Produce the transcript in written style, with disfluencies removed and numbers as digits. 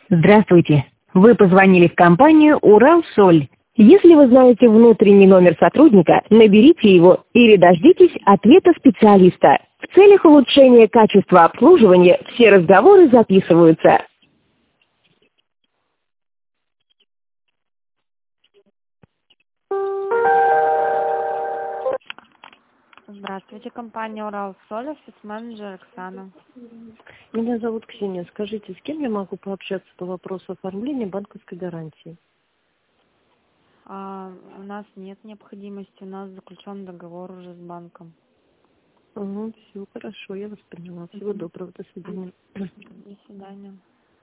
Здравствуйте. Вы позвонили в компанию «Уралсоль». Если вы знаете внутренний номер сотрудника, наберите его или дождитесь ответа специалиста. В целях улучшения качества обслуживания все разговоры записываются. Здравствуйте, компания «Уралсоль», офис-менеджер Оксана. Меня зовут Ксения. Скажите, с кем я могу пообщаться по вопросу оформления банковской гарантии? У нас нет необходимости, у нас заключен договор уже с банком. Угу, все хорошо, я вас поняла. Всего доброго, до свидания. До свидания.